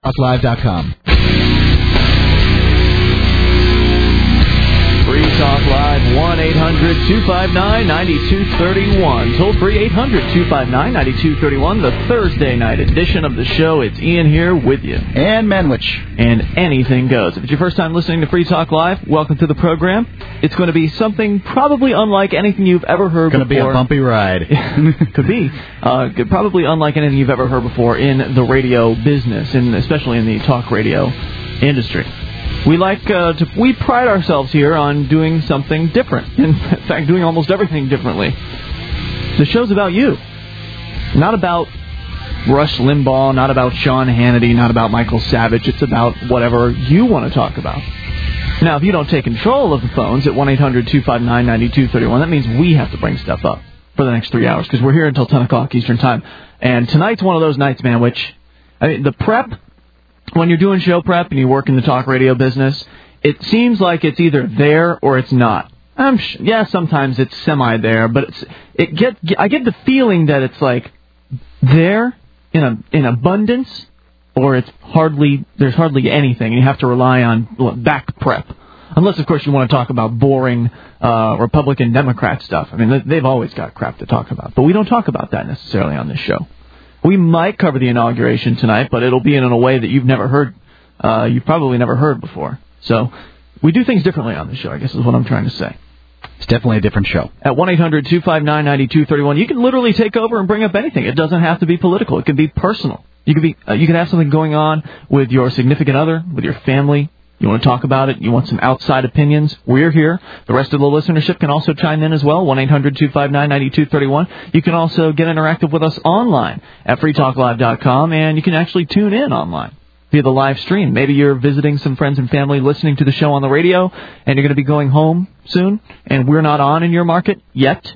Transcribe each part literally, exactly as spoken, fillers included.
Live dot com. Free Talk Live, one eight hundred two five nine nine two three one. Toll free, eight hundred two five nine nine two three one. The Thursday night edition of the show. It's Ian here with you. And Manwich. And anything goes. If it's your first time listening to Free Talk Live, welcome to the program. It's going to be something probably unlike anything you've ever heard before. It's going to be a bumpy ride. Could be. Uh, probably unlike anything you've ever heard before in the radio business, and especially in the talk radio industry. We like uh, to, we pride ourselves here on doing something different. In fact, doing almost everything differently. The show's about you. Not about Rush Limbaugh, not about Sean Hannity, not about Michael Savage. It's about whatever you want to talk about. Now, if you don't take control of the phones at one eight hundred two five nine nine two three one, that means we have to bring stuff up for the next three hours because we're here until ten o'clock Eastern Time. And tonight's one of those nights, man, which, I mean, the prep, when you're doing show prep and you work in the talk radio business, it seems like it's either there or it's not. I'm sh- yeah, sometimes it's semi there, but it's, it get I get the feeling that it's like there in a in abundance, or it's hardly there's hardly anything, and you have to rely on back prep. Unless, of course, you want to talk about boring uh, Republican Democrat stuff. I mean, they've always got crap to talk about, but we don't talk about that necessarily on this show. We might cover the inauguration tonight, but it'll be in a way that you've never heard, uh, you've probably never heard before. So we do things differently on the show, I guess is what I'm trying to say. It's definitely a different show. At one eight hundred two five nine nine two three one, you can literally take over and bring up anything. It doesn't have to be political. It can be personal. You can be, uh, you can have something going on with your significant other, with your family. You want to talk about it. You want some outside opinions. We're here. The rest of the listenership can also chime in as well, one eight hundred two five nine nine two three one. You can also get interactive with us online at free talk live dot com, and you can actually tune in online via the live stream. Maybe you're visiting some friends and family listening to the show on the radio, and you're going to be going home soon, and we're not on in your market yet.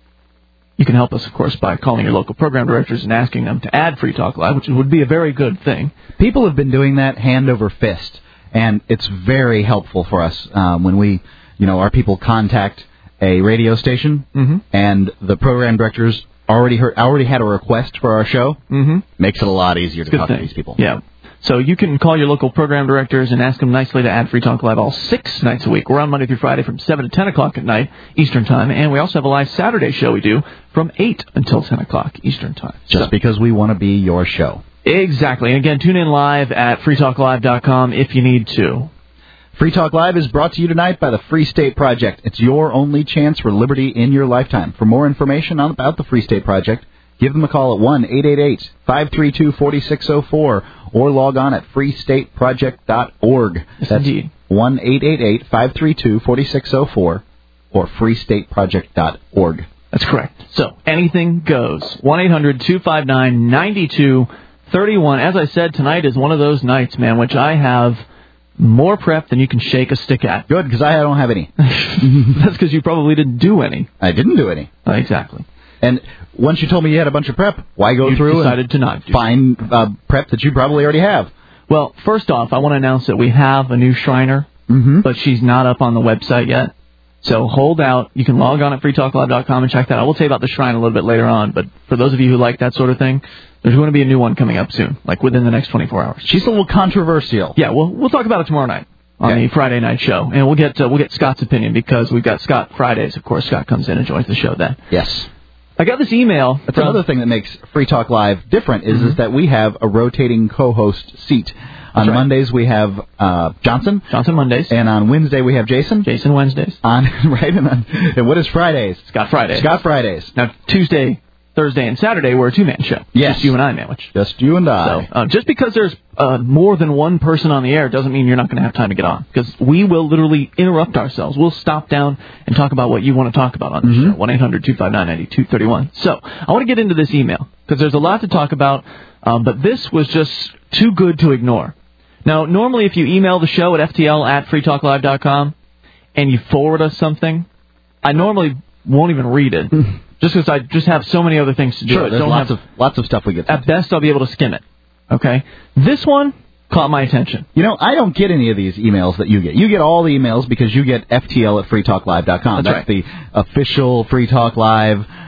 You can help us, of course, by calling your local program directors and asking them to add Free Talk Live, which would be a very good thing. People have been doing that hand over fist. And it's very helpful for us um, when we, you know, our people contact a radio station, mm-hmm. and the program directors already heard, already had a request for our show. Mm-hmm. Makes it a lot easier to talk thing. to these people. Yeah. So you can call your local program directors and ask them nicely to add Free Talk Live all six nights a week. We're on Monday through Friday from seven to ten o'clock at night Eastern Time, and we also have a live Saturday show we do from eight until ten o'clock Eastern Time. Just so. because we want to be your show. Exactly. And again, tune in live at free talk live dot com if you need to. Free Talk Live is brought to you tonight by the Free State Project. It's your only chance for liberty in your lifetime. For more information on, about the Free State Project, give them a call at one eight eight eight five three two four six zero four or log on at free state project dot org. Yes, That's indeed. one eight eight eight five three two four six zero four or free state project dot org. That's correct. So, anything goes. one eight hundred two five nine nine two three one. As I said, tonight is one of those nights, man, which I have more prep than you can shake a stick at. Good, because I don't have any. That's because you probably didn't do any. I didn't do any. Uh, exactly. And once you told me you had a bunch of prep, why go you through decided and to not do find uh, prep that you probably already have? Well, first off, I want to announce that we have a new Shriner, mm-hmm. but she's not up on the website yet. So hold out. You can log on at free talk live dot com and check that out. We'll tell you about the Shrine a little bit later on, but for those of you who like that sort of thing, there's going to be a new one coming up soon, like within the next twenty-four hours. She's a little controversial. Yeah, we'll we'll talk about it tomorrow night on okay. the Friday night show, and we'll get uh, we'll get Scott's opinion because we've got Scott Fridays. Of course, Scott comes in and joins the show then. Yes. I got this email. That's from, another thing that makes Free Talk Live different is, mm-hmm. is that we have a rotating co-host seat. On right. Mondays we have uh, Johnson. Johnson Mondays. And on Wednesday we have Jason. Jason Wednesdays. On right and, on, and what is Fridays? Scott Fridays. Scott Fridays. Now Tuesday, Thursday, and Saturday we're a two-man show. Yes. Just you and I, Manwich. Just you and I. So uh, just because there's uh, more than one person on the air doesn't mean you're not going to have time to get on. Because we will literally interrupt ourselves. We'll stop down and talk about what you want to talk about on the mm-hmm. show. one eight hundred two five nine nine two three one. So I want to get into this email because there's a lot to talk about. Um, but this was just too good to ignore. Now, normally if you email the show at f t l at free talk live dot com and you forward us something, I normally won't even read it. Just because I just have so many other things to do. Sure, I there's don't lots have, of lots of stuff we get to. At best, I'll be able to skim it. Okay? This one caught my attention. You know, I don't get any of these emails that you get. You get all the emails because you get F T L at free talk live dot com. That's That's right. the official Free Talk Live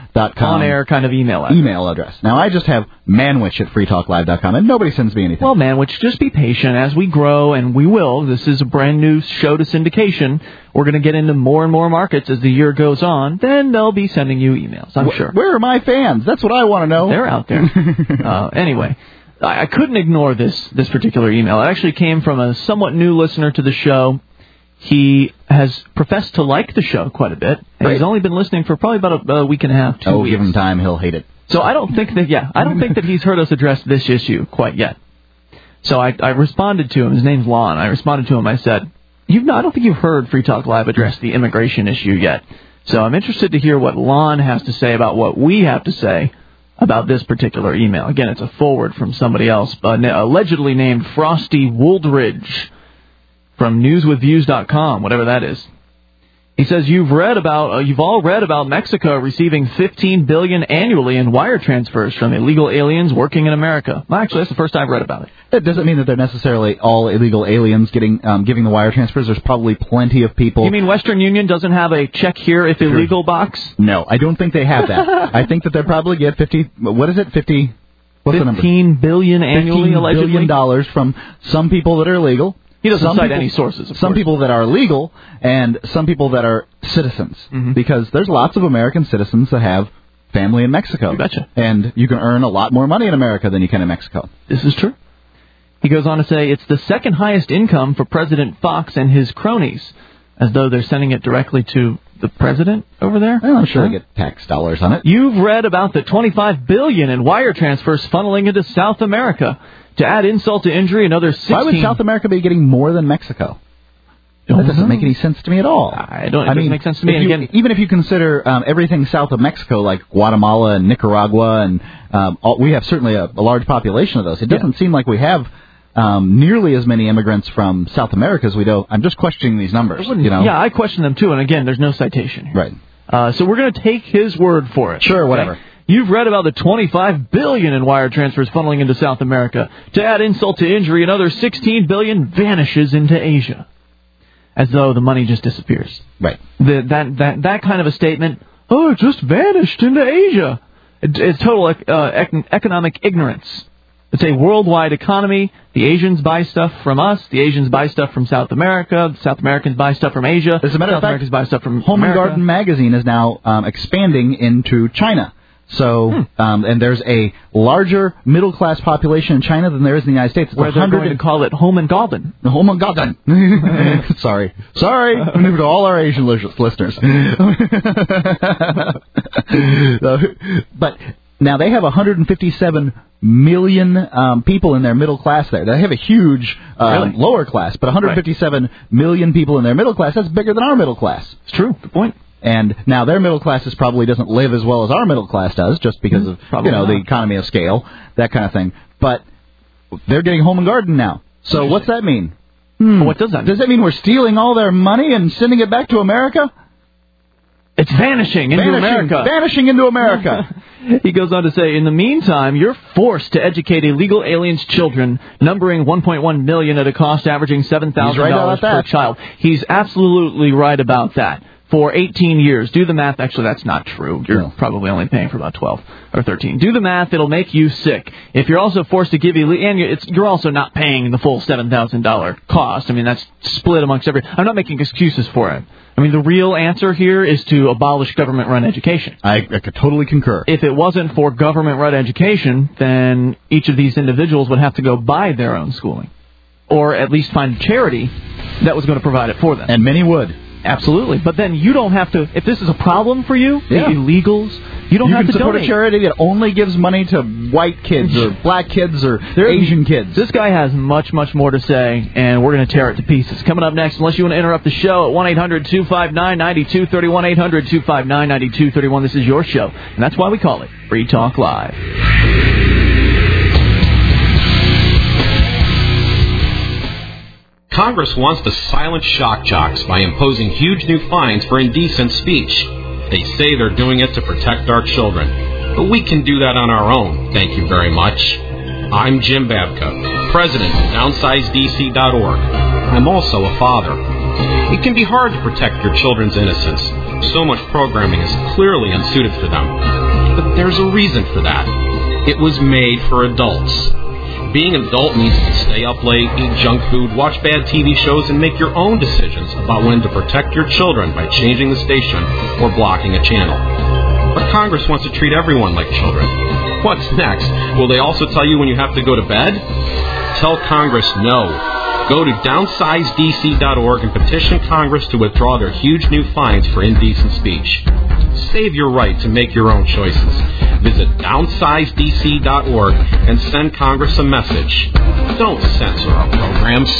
dot com. On-air kind of email address. Email address. Now, I just have manwich at free talk live dot com, and nobody sends me anything. Well, Manwich, just be patient as we grow, and we will. This is a brand new show to syndication. We're going to get into more and more markets as the year goes on. Then they'll be sending you emails, I'm Wh- sure. Where are my fans? That's what I want to know. They're out there. uh, anyway, I, I couldn't ignore this, this particular email. It actually came from a somewhat new listener to the show. He has professed to like the show quite a bit, and Right. he's only been listening for probably about a, a week and a half, two oh, weeks. give him time. He'll hate it. So I don't think that, yeah, I don't think that he's heard us address this issue quite yet. So I, I responded to him. His name's Lon. I responded to him. I said, "You've not, I don't think you've heard Free Talk Live address the immigration issue yet. So I'm interested to hear what Lon has to say about what we have to say about this particular email." Again, it's a forward from somebody else, uh, allegedly named Frosty Wooldridge from news with views dot com, whatever that is. He says, you've read about, uh, you've all read about Mexico receiving fifteen billion dollars annually in wire transfers from illegal aliens working in America. Well, actually, that's the first I've read about it. It doesn't mean that they're necessarily all illegal aliens getting um, giving the wire transfers. There's probably plenty of people. You mean Western Union doesn't have a check here if illegal box? No, I don't think they have that. I think that they probably get fifty. What is it? Fifty. What's the number? Fifteen billion annually, Fifteen allegedly. billion dollars from some people that are illegal. He doesn't some cite people, any sources. Of some course. people that are legal, and some people that are citizens. Mm-hmm. Because there's lots of American citizens that have family in Mexico. You betcha. And you can earn a lot more money in America than you can in Mexico. This is true. He goes on to say, it's the second highest income for President Fox and his cronies, as though they're sending it directly to the president over there. Well, I'm sure they get tax dollars on it. You've read about the twenty-five billion dollars in wire transfers funneling into South America. To add insult to injury, another sixteen... Why would South America be getting more than Mexico? Don't That doesn't know. make any sense to me at all. I don't. It I doesn't mean, make sense to me. if And you- again, even if you consider um, everything south of Mexico, like Guatemala and Nicaragua, and um, all, we have certainly a, a large population of those. It doesn't Yeah. seem like we have um, nearly as many immigrants from South America as we do. I'm just questioning these numbers. You know? yeah, I question them too. And again, there's no citation here. Right. Uh, so we're going to take his word for it. Sure, okay? whatever. You've read about the twenty-five billion dollars in wire transfers funneling into South America. To add insult to injury, another sixteen billion dollars vanishes into Asia. As though the money just disappears. Right. The, that, that, that kind of a statement, oh, it just vanished into Asia. It, it's total uh, ec- economic ignorance. It's a worldwide economy. The Asians buy stuff from us. The Asians buy stuff from South America. The South Americans buy stuff from Asia. As a matter South of fact, Americans buy stuff from Home America. and Garden magazine is now um, expanding into China. So, Hmm. um, and there's a larger middle class population in China than there is in the United States. It's Where they're one hundred going to call it Home and Garden. Oh my God! Sorry, sorry. To all our Asian lis- listeners. But now they have one hundred fifty-seven million um, people in their middle class there. They have a huge um, Really? lower class, but one hundred fifty-seven right. million people in their middle class. That's bigger than our middle class. It's true. Good point. And now their middle classes probably doesn't live as well as our middle class does, just because of Probably you know not. the economy of scale, that kind of thing. But they're getting Home and Garden now. So what's that mean? Hmm. What does that mean? Does that mean we're stealing all their money and sending it back to America? It's vanishing into vanishing, America. Vanishing into America. He goes on to say, in the meantime, you're forced to educate illegal aliens' children, numbering one point one million at a cost averaging seven thousand dollars right about per that. child. He's absolutely right about that. For eighteen years. Do the math. Actually, that's not true. You're No. probably only paying for about twelve or thirteen. Do the math. It'll make you sick. If you're also forced to give you, and you're, it's, you're also not paying the full seven thousand dollars cost. I mean, that's split amongst every. I'm not making excuses for it. I mean, the real answer here is to abolish government-run education. I, I could totally concur. If it wasn't for government-run education, then each of these individuals would have to go buy their own schooling. Or at least find a charity that was going to provide it for them. And many would. Absolutely. But then you don't have to, if this is a problem for you, Yeah. the illegals, you don't you have can to support donate. a charity that only gives money to white kids or black kids or Asian kids. This guy has much, much more to say, and we're going to tear it to pieces. Coming up next, unless you want to interrupt the show at one eight hundred two five nine nine two three one, one eight hundred two five nine nine two three one. This is your show, and that's why we call it Free Talk Live. Congress wants to silence shock jocks by imposing huge new fines for indecent speech. They say they're doing it to protect our children. But we can do that on our own, thank you very much. I'm Jim Babka, president of downsize D C dot org. I'm also a father. It can be hard to protect your children's innocence. So much programming is clearly unsuited for them. But there's a reason for that. It was made for adults. Being an adult means you can stay up late, eat junk food, watch bad T V shows, and make your own decisions about when to protect your children by changing the station or blocking a channel. But Congress wants to treat everyone like children. What's next? Will they also tell you when you have to go to bed? Tell Congress no. Go to downsize D C dot org and petition Congress to withdraw their huge new fines for indecent speech. Save your right to make your own choices. Visit downsize D C dot org and send Congress a message. Don't censor our programs.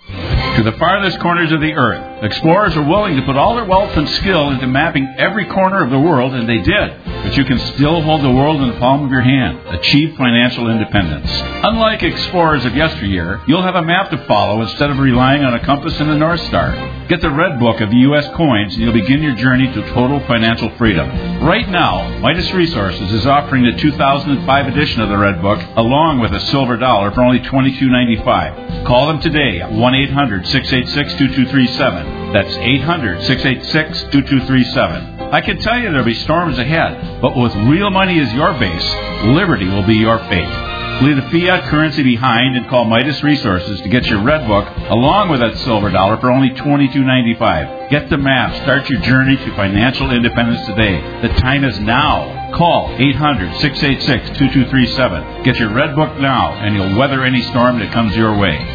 To the farthest corners of the earth, explorers are willing to put all their wealth and skill into mapping every corner of the world, and they did. But you can still hold the world in the palm of your hand. Achieve financial independence. Unlike explorers of yesteryear, you'll have a map to follow instead of relying on a compass and a North Star. Get the Red Book of the U S coins, and you'll begin your journey to total financial freedom. Right now, Midas Resources is offering the two thousand five edition of the Red Book, along with a silver dollar, for only twenty-two ninety-five. Call them today at one eight hundred six eight six two two three seven. That's eight hundred six eight six two two three seven. I can tell you there'll be storms ahead, but with real money as your base, liberty will be your fate. Leave the fiat currency behind and call Midas Resources to get your Red Book along with that silver dollar for only twenty-two ninety-five. Get the map. Start your journey to financial independence today. The time is now. Call eight hundred six eight six two two three seven. Get your Red Book now, and you'll weather any storm that comes your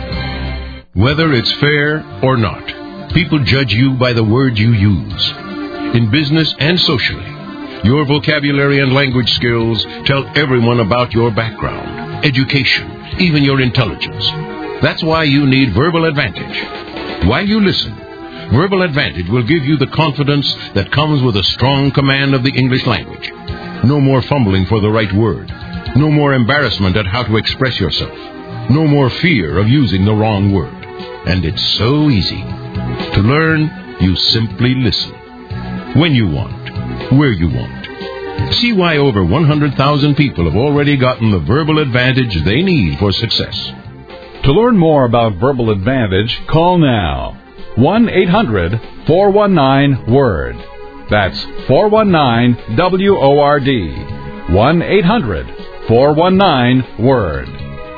way. Whether it's fair or not, people judge you by the words you use. In business and socially, your vocabulary and language skills tell everyone about your background, education, even your intelligence. That's why you need Verbal Advantage. While you listen, Verbal Advantage will give you the confidence that comes with a strong command of the English language. No more fumbling for the right word. No more embarrassment at how to express yourself. No more fear of using the wrong word. And it's so easy. To learn, you simply listen. When you want, where you want. See why over one hundred thousand people have already gotten the Verbal Advantage they need for success. To learn more about Verbal Advantage, call now. one eight hundred four one nine WORD. That's four one nine W O R D. one eight hundred four one nine WORD.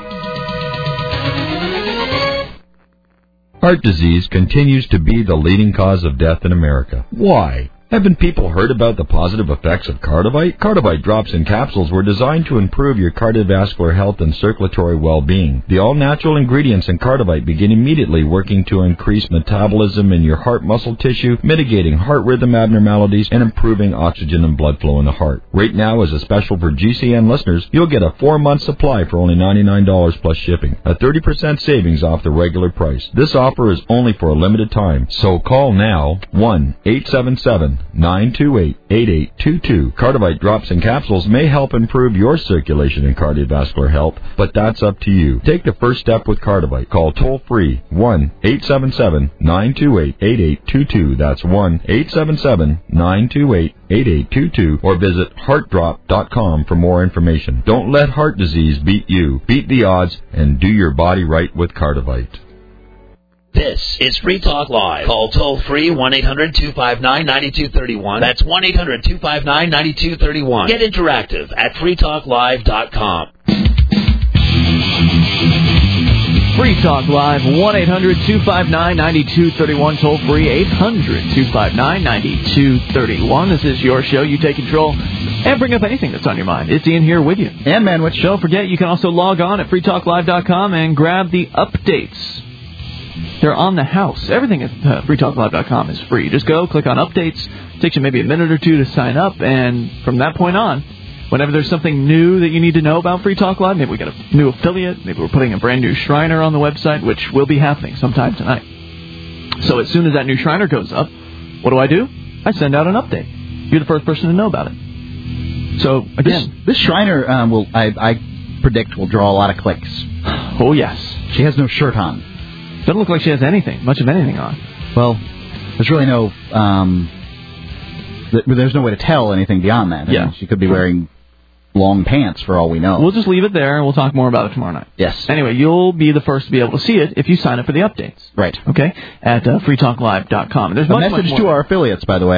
Heart disease continues to be the leading cause of death in America. Why? Haven't people heard about the positive effects of Cardivite? Cardivite drops and capsules were designed to improve your cardiovascular health and circulatory well-being. The all-natural ingredients in Cardivite begin immediately working to increase metabolism in your heart muscle tissue, mitigating heart rhythm abnormalities, and improving oxygen and blood flow in the heart. Right now, as a special for G C N listeners, you'll get a four-month supply for only ninety-nine dollars plus shipping, a thirty percent savings off the regular price. This offer is only for a limited time, so call now, one eight seven seven nine two eight eight eight two two. Cardivite drops and capsules may help improve your circulation and cardiovascular health, but that's up to you. Take the first step with Cardivite. Call toll-free one eight seven seven nine two eight eight eight two two. That's one eight seven seven nine two eight eight eight two two, or visit heart drop dot com for more information. Don't let heart disease beat you. Beat the odds and do your body right with Cardivite. This is Free Talk Live. Call toll-free one eight hundred two five nine nine two three one. That's one eight hundred two five nine nine two three one. Get interactive at free talk live dot com. Free Talk Live, one eight hundred two five nine nine two three one. Toll-free, eight hundred two five nine nine two three one. This is your show. You take control and bring up anything that's on your mind. It's Ian here with you. And Manwich. Don't forget, you can also log on at free talk live dot com and grab the updates. They're on the house. Everything at uh, free talk live dot com is free. Just go, click on updates. It takes you maybe a minute or two to sign up, and from that point on, whenever there's something new that you need to know about Free Talk Live, maybe we got a new affiliate, maybe we're putting a brand new Shriner on the website, which will be happening sometime tonight. So as soon as that new Shriner goes up, what do I do? I send out an update. You're the first person to know about it. So, again... This, this Shriner, um, will I, I predict, will draw a lot of clicks. Oh, yes. She has no shirt on. Doesn't look like she has anything, much of anything on. Well, there's really no, um, th- there's no way to tell anything beyond that. I Yeah. mean, she could be wearing long pants for all we know. We'll just leave it there, and we'll talk more about it tomorrow night. Yes. Anyway, you'll be the first to be able to see it if you sign up for the updates. Right. Okay? At uh, free talk live dot com. There's a much, message much to more. our affiliates, by the way.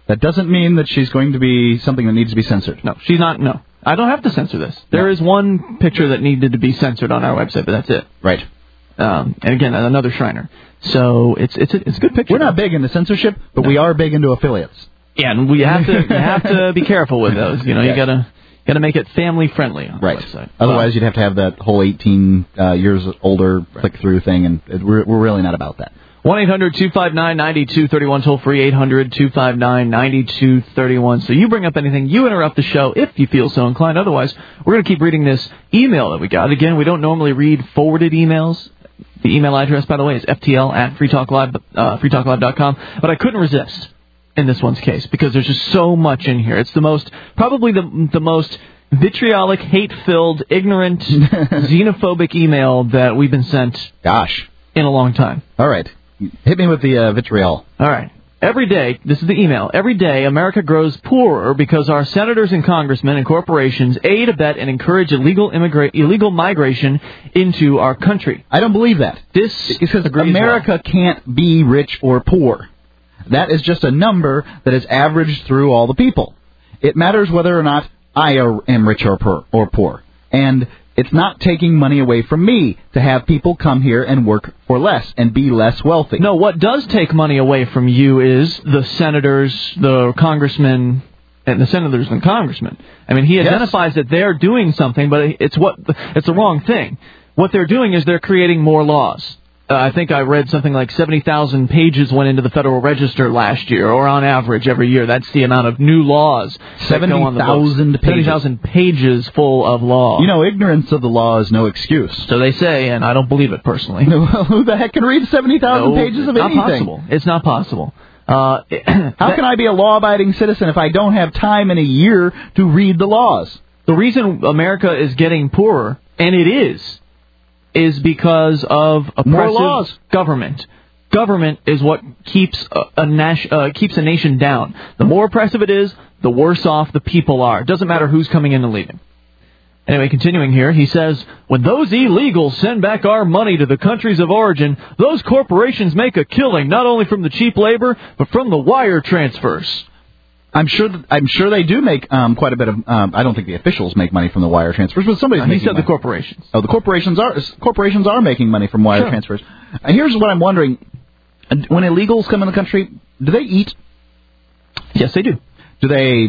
That doesn't mean that she's going to be something that needs to be censored. No, she's not. No, I don't have to censor this. There no. is one picture that needed to be censored on our website, but that's it. Right. Um, and again, another Shriner. So it's it's a, it's a good picture. We're not big into censorship, but no. we are big into affiliates. Yeah, and we have to you have to be careful with those. You know, yes. you gotta gotta make it family friendly on right. the website. Otherwise, well, you'd have to have that whole eighteen uh, years older right. click through thing, and it, we're we're really not about that. one eight hundred two five nine nine two three one, toll free eight hundred two five nine nine two three one. So you bring up anything, you interrupt the show if you feel so inclined. Otherwise, we're going to keep reading this email that we got. Again, we don't normally read forwarded emails. The email address, by the way, is f t l at free talk live, uh, free talk live dot com. But I couldn't resist in this one's case because there's just so much in here. It's the most, probably the the most vitriolic, hate-filled, ignorant, xenophobic email that we've been sent. Gosh. In a long time. All right. Hit me with the uh, vitriol. All right. Every day, this is the email, every day America grows poorer because our senators and congressmen and corporations aid, abet, and encourage illegal immigra- illegal migration into our country. I don't believe that. This because America well. can't be rich or poor. That is just a number that is averaged through all the people. It matters whether or not I am rich or poor. Or poor. And it's not taking money away from me to have people come here and work for less and be less wealthy. No, what does take money away from you is the senators, the congressmen, and the senators and congressmen. I mean, he identifies yes. that they're doing something, but it's what it's the wrong thing. What they're doing is they're creating more laws. Uh, I think I read something like seventy thousand pages went into the Federal Register last year, or on average every year. That's the amount of new laws. seventy thousand pages. seventy thousand pages full of law. You know, ignorance of the law is no excuse. So they say, and I don't believe it personally. Who the heck can read seventy thousand no, pages of not anything? Possible. It's not possible. Uh, How can I be a law-abiding citizen if I don't have time in a year to read the laws? The reason America is getting poorer, and it is, is because of oppressive More laws. government. Government is what keeps a, a nas- uh, keeps a nation down. The more oppressive it is, the worse off the people are. It doesn't matter who's coming in and leaving. Anyway, continuing here, he says, when those illegals send back our money to the countries of origin, those corporations make a killing, not only from the cheap labor, but from the wire transfers. I'm sure. That, I'm sure they do make um, quite a bit of. Um, I don't think the officials make money from the wire transfers, but somebody's uh, making. He said money. the corporations. Oh, the corporations are corporations are making money from wire sure. transfers. Uh, here's what I'm wondering: when illegals come in the country, do they eat? Yes, they do. Do they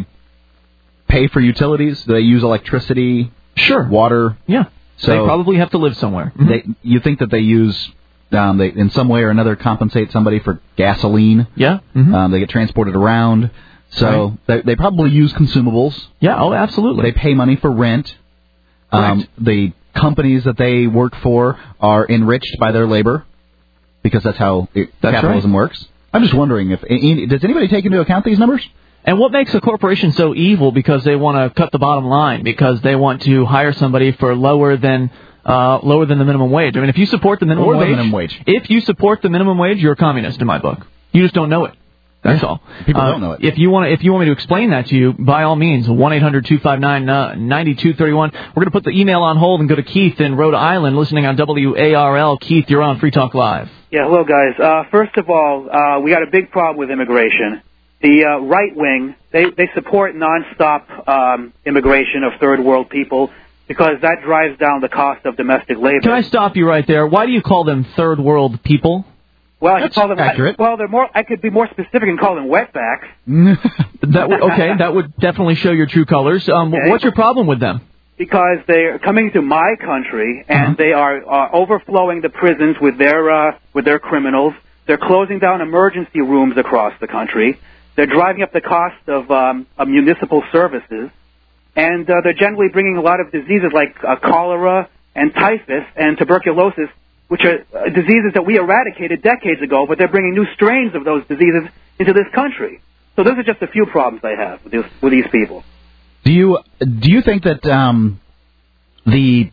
pay for utilities? Do they use electricity? Sure. Water. Yeah. So they probably have to live somewhere. Mm-hmm. They, you think that they use? Um, they in some way or another compensate somebody for gasoline. Yeah. Mm-hmm. Um, they get transported around. So right. they, they probably use consumables. Yeah, oh, absolutely. They pay money for rent. Um, the companies that they work for are enriched by their labor because that's how it, that's capitalism right. works. I'm just wondering, if does anybody take into account these numbers? And what makes a corporation so evil? Because they want to cut the bottom line, because they want to hire somebody for lower than uh, lower than the minimum wage. I mean, if you support the minimum, or wage, the minimum wage, if you support the minimum wage, you're a communist in my book. You just don't know it. That's all. People uh, don't know it. If you want, if you want me to explain that to you, by all means, one eight hundred two five nine nine two three one. We're going to put the email on hold and go to Keith in Rhode Island, listening on W A R L. Keith, you're on Free Talk Live. Yeah, hello, guys. Uh, first of all, uh, we got a big problem with immigration. The uh, right wing, they, they support nonstop um, immigration of third world people because that drives down the cost of domestic labor. Can I stop you right there? Why do you call them third world people? Well, I That's could call them, accurate. Well, they're more. I could be more specific and call them wetbacks. that w- okay, that would definitely show your true colors. Um, okay. What's your problem with them? Because they're coming to my country and uh-huh. they are uh, overflowing the prisons with their uh, with their criminals. They're closing down emergency rooms across the country. They're driving up the cost of, um, of municipal services, and uh, they're generally bringing a lot of diseases like uh, cholera and typhus and tuberculosis, which are uh, diseases that we eradicated decades ago, but they're bringing new strains of those diseases into this country. So those are just a few problems I have with, this, with these people. Do you do you think that um, the...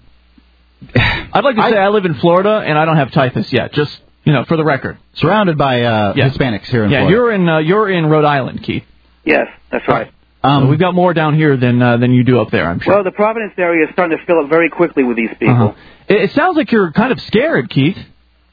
I'd like to I, say I live in Florida, and I don't have typhus yet, just, you know, for the record. Surrounded by uh, yeah. Hispanics here in yeah, Florida. Yeah, you're in uh, you're in Rhode Island, Keith. Yes, that's right. Um, so we've got more down here than uh, than you do up there, I'm sure. Well, the Providence area is starting to fill up very quickly with these people. Uh-huh. It, it sounds like you're kind of scared, Keith.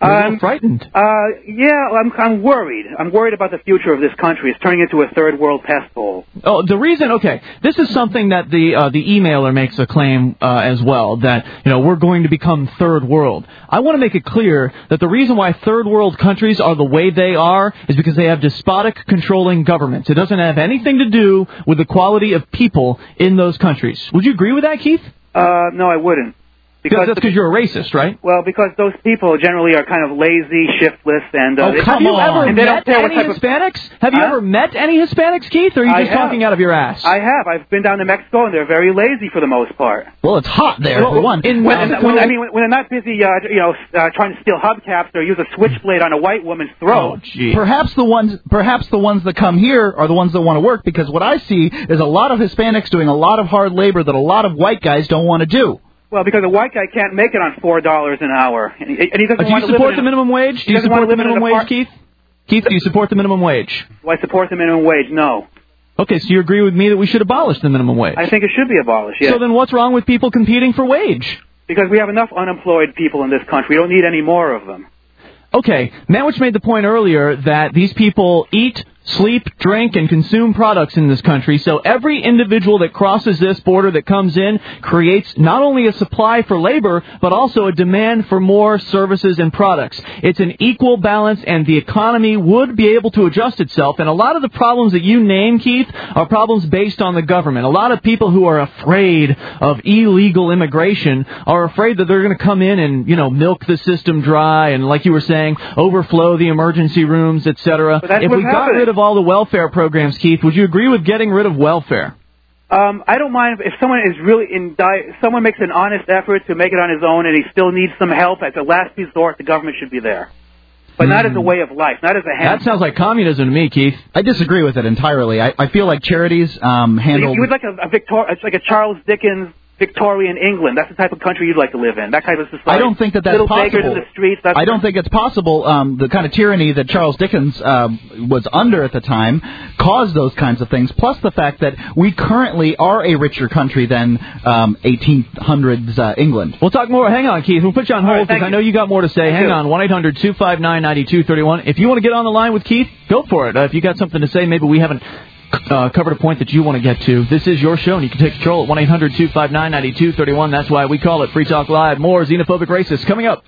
You're a little Um, frightened. Uh, yeah, I'm, I'm worried. I'm worried about the future of this country. It's turning into a third world pest bowl. Oh, the reason, okay, this is something that the uh, the emailer makes a claim uh, as well, that, you know, we're going to become third world. I want to make it clear that the reason why third world countries are the way they are is because they have despotic, controlling governments. It doesn't have anything to do with the quality of people in those countries. Would you agree with that, Keith? Uh, no, I wouldn't. Because that's because you're a racist, right? Well, because those people generally are kind of lazy, shiftless, and uh, oh, they, have you ever and they met don't care what any type Hispanics? Of, have you huh? ever met any Hispanics, Keith, or are you I just have. talking out of your ass? I have. I've been down to Mexico, and they're very lazy for the most part. Well, it's hot there, well, for one. In when, Mexico, when, I mean, when, when they're not busy, uh, you know, uh, trying to steal hubcaps or use a switchblade on a white woman's throat. Oh, gee. Perhaps the ones, perhaps the ones that come here are the ones that want to work, because what I see is a lot of Hispanics doing a lot of hard labor that a lot of white guys don't want to do. Well, because a white guy can't make it on four dollars an hour, and he, and he doesn't uh, do want you to live support in the a, minimum wage? Do you support the minimum wage, Keith? Keith, do you support the minimum wage? Do I support the minimum wage? No. Okay, so you agree with me that we should abolish the minimum wage? I think it should be abolished, yes. So then what's wrong with people competing for wage? Because we have enough unemployed people in this country. We don't need any more of them. Okay, Manwich made the point earlier that these people eat, sleep, drink, and consume products in this country, so every individual that crosses this border that comes in creates not only a supply for labor, but also a demand for more services and products. It's an equal balance, and the economy would be able to adjust itself, and a lot of the problems that you name, Keith, are problems based on the government. A lot of people who are afraid of illegal immigration are afraid that they're going to come in and, you know, milk the system dry and, like you were saying, overflow the emergency rooms, et cetera. If we got rid of all the welfare programs, Keith, would you agree with getting rid of welfare? Um, I don't mind if someone is really in di- someone makes an honest effort to make it on his own and he still needs some help. As a last resort, the government should be there. But mm. not as a way of life, not as a hand. That sounds like communism to me, Keith. I disagree with it entirely. I, I feel like charities um, handle... You, you would like a, a Victor- it's like a Charles Dickens Victorian England. That's the type of country you'd like to live in. That type of society. I don't think that that's Little possible. beggars in the streets. That's I don't think it's possible. Um, the kind of tyranny that Charles Dickens uh, was under at the time caused those kinds of things. Plus the fact that we currently are a richer country than um, eighteen hundreds uh, England. We'll talk more. Hang on, Keith. We'll put you on hold because right, I know you got more to say. Thank Hang you. on. one eight hundred two five nine nine two three one. If you want to get on the line with Keith, go for it. Uh, if you got something to say, maybe we haven't Uh, covered a point that you want to get to. This is your show, and you can take control at one eight hundred two five nine nine two three one. That's why we call it Free Talk Live. More xenophobic racists coming up.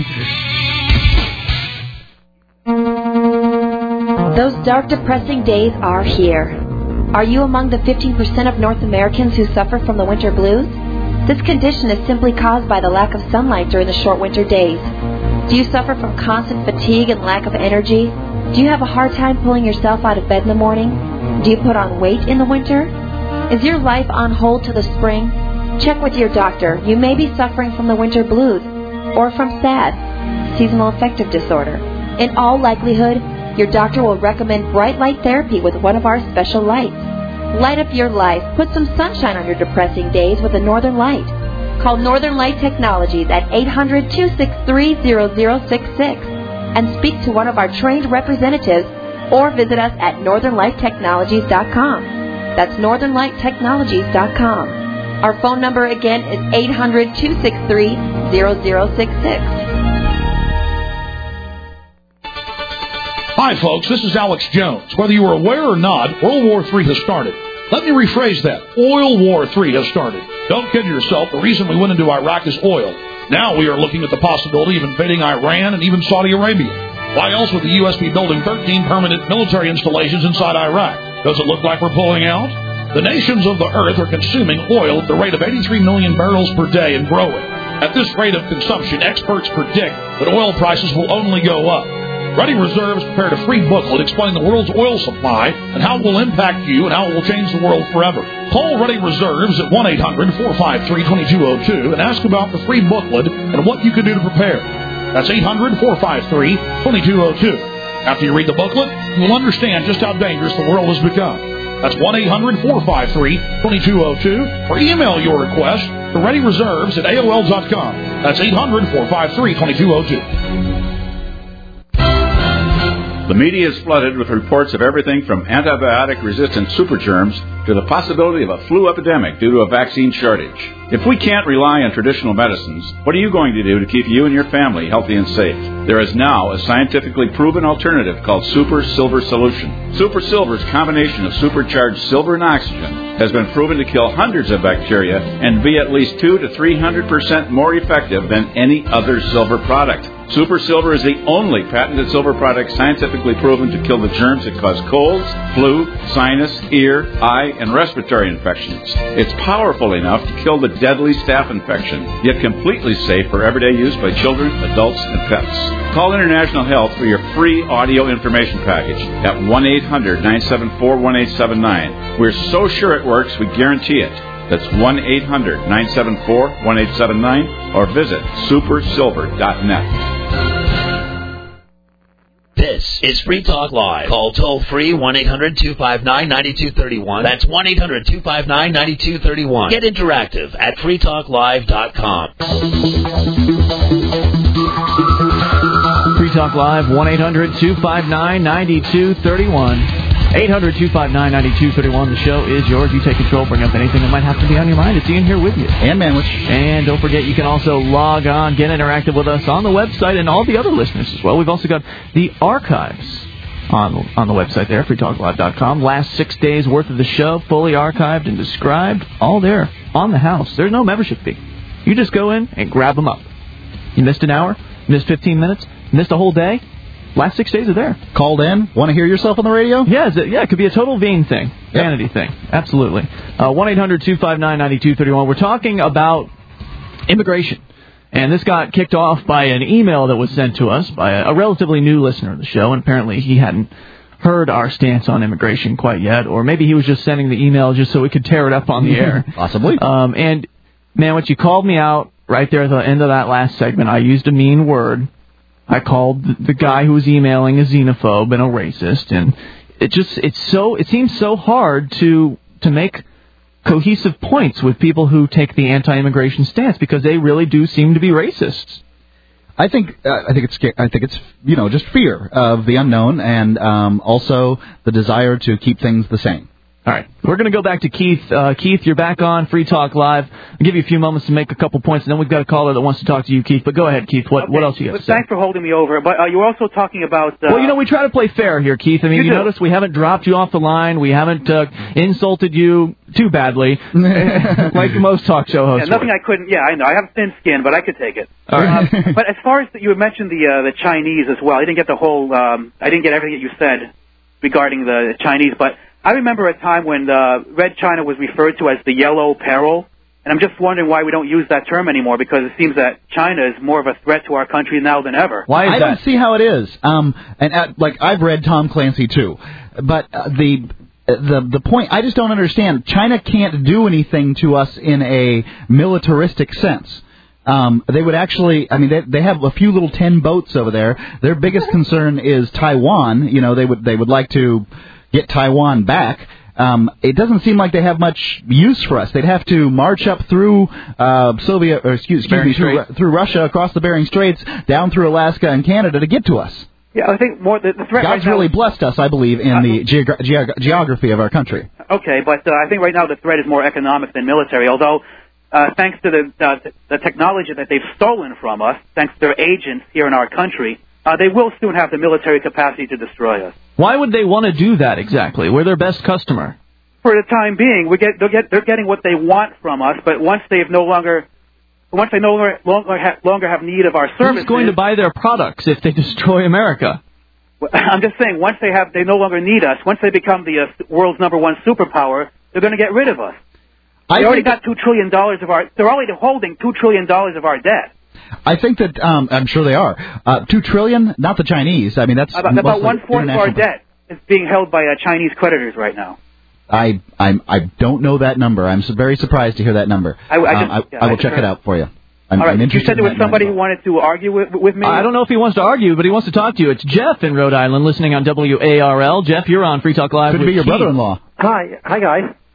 Those dark, depressing days are here. Are you among the fifteen percent of North Americans who suffer from the winter blues? This condition is simply caused by the lack of sunlight during the short winter days. Do you suffer from constant fatigue and lack of energy? Do you have a hard time pulling yourself out of bed in the morning? Do you put on weight in the winter? Is your life on hold till the spring? Check with your doctor. You may be suffering from the winter blues or from S A D, seasonal affective disorder. In all likelihood, your doctor will recommend bright light therapy with one of our special lights. Light up your life. Put some sunshine on your depressing days with a Northern Light. Call Northern Light Technologies at eight hundred two six three zero zero six six and speak to one of our trained representatives, or visit us at northern light technologies dot com. That's northern light technologies dot com. Our phone number again is eight hundred two six three zero zero six six. Hi, folks. This is Alex Jones. Whether you are aware or not, World War Three has started. Let me rephrase that. Oil War Three has started. Don't kid yourself. The reason we went into Iraq is oil. Now we are looking at the possibility of invading Iran and even Saudi Arabia. Why else would the U S be building thirteen permanent military installations inside Iraq? Does it look like we're pulling out? The nations of the earth are consuming oil at the rate of eighty-three million barrels per day and growing. At this rate of consumption, experts predict that oil prices will only go up. Ready Reserves prepared a free booklet explaining the world's oil supply and how it will impact you and how it will change the world forever. Call Ready Reserves at one eight hundred four five three two two zero two and ask about the free booklet and what you can do to prepare. That's eight hundred four five three two two zero two. After you read the booklet, you'll understand just how dangerous the world has become. That's one eight hundred four five three two two zero two, or email your request to ready reserves at A O L dot com. That's eight hundred four five three two two zero two. The media is flooded with reports of everything from antibiotic-resistant supergerms to the possibility of a flu epidemic due to a vaccine shortage. If we can't rely on traditional medicines, what are you going to do to keep you and your family healthy and safe? There is now a scientifically proven alternative called Super Silver Solution. Super Silver's combination of supercharged silver and oxygen has been proven to kill hundreds of bacteria and be at least two to three hundred percent more effective than any other silver product. Super Silver is the only patented silver product scientifically proven to kill the germs that cause colds, flu, sinus, ear, eye, and respiratory infections. It's powerful enough to kill the deadly staph infection, yet completely safe for everyday use by children, adults, and pets. Call International Health for your free audio information package at one eight hundred nine seven four one eight seven nine. We're so sure it works, we guarantee it. That's one eight hundred nine seven four one eight seven nine or visit super silver dot net. This is Free Talk Live. Call toll-free one eight hundred two five nine nine two three one. That's one eight hundred two five nine nine two three one. Get interactive at free talk live dot com. Free Talk Live, one eight hundred two five nine nine two three one. eight hundred two five nine nine two three one. The show is yours. You take control. Bring up anything that might have to be on your mind. It's Ian here with you. And Manwich. And don't forget, you can also log on, get interactive with us on the website and all the other listeners as well. We've also got the archives on, on the website there, free talk live dot com. Last six days' worth of the show, fully archived and described, all there on the house. There's no membership fee. You just go in and grab them up. You missed an hour, missed fifteen minutes, missed a whole day. Last six days are there. Called in? Want to hear yourself on the radio? Yeah, it, yeah, it could be a total vain thing. Yep. Vanity thing. Absolutely. Uh, one eight hundred two five nine nine two three one. We're talking about immigration. And this got kicked off by an email that was sent to us by a, a relatively new listener of the show. And apparently he hadn't heard our stance on immigration quite yet. Or maybe he was just sending the email just so we could tear it up on the air. Possibly. Um, and, man, what you called me out right there at the end of that last segment, I used a mean word. I called the guy who was emailing a xenophobe and a racist, and it just it's so it seems so hard to to make cohesive points with people who take the anti-immigration stance because they really do seem to be racists. I think uh, I think it's I think it's you know just fear of the unknown and um, also the desire to keep things the same. All right, we're going to go back to Keith. Uh, Keith, you're back on Free Talk Live. I'll give you a few moments to make a couple points, and then we've got a caller that wants to talk to you, Keith. But go ahead, Keith. What okay. what else you got well, to say? Thanks for holding me over. But uh, you were also talking about... Uh, well, you know, we try to play fair here, Keith. I mean, you, you notice we haven't dropped you off the line. We haven't uh, insulted you too badly, like most talk show hosts. Yeah, nothing would. I couldn't... Yeah, I know. I have thin skin, but I could take it. All right. um, but as far as the, you had mentioned the uh, the Chinese as well, I didn't get the whole... Um, I didn't get everything that you said regarding the Chinese, but... I remember a time when uh, Red China was referred to as the yellow peril, and I'm just wondering why we don't use that term anymore, because it seems that China is more of a threat to our country now than ever. Why is I that? don't see how it is. Um, and at, like I've read Tom Clancy too, but uh, the the the point I just don't understand. China can't do anything to us in a militaristic sense. Um, they would actually, I mean, they, they have a few little ten boats over there. Their biggest concern is Taiwan. You know, they would they would like to get Taiwan back. Um, it doesn't seem like they have much use for us. They'd have to march up through uh, Soviet, or excuse, excuse me, through, through Russia, across the Bering Straits, down through Alaska and Canada to get to us. Yeah, I think more the, the threat. God's right really now, blessed us, I believe, in uh, the geog- geog- geography of our country. Okay, but uh, I think right now the threat is more economic than military. Although, uh, thanks to the uh, the technology that they've stolen from us, thanks to their agents here in our country, uh, they will soon have the military capacity to destroy us. Why would they want to do that exactly? We're their best customer. For the time being, we get, they'll get, they're getting what they want from us, but once they've no longer, once they no longer, longer, have, longer have need of our services... Who's going to buy their products if they destroy America? I'm just saying, once they have, they no longer need us, once they become the uh, world's number one superpower, they're going to get rid of us. They I already got two trillion dollars of our, they're already holding two trillion dollars of our debt. I think that um, I'm sure they are. Uh, two trillion, not the Chinese. I mean, that's about, about one fourth of our debt is being held by uh, Chinese creditors right now. I I'm, I don't know that number. I'm so very surprised to hear that number. I, I, just, um, I, yeah, I will I check heard. it out for you. I'm, All right. I'm interested. You said there was somebody who wanted to argue with, with me. I don't know if he wants to argue, but he wants to talk to you. It's Jeff in Rhode Island, listening on W A R L. Jeff, you're on Free Talk Live. Could with be your Keith. brother-in-law. Hi, hi guys.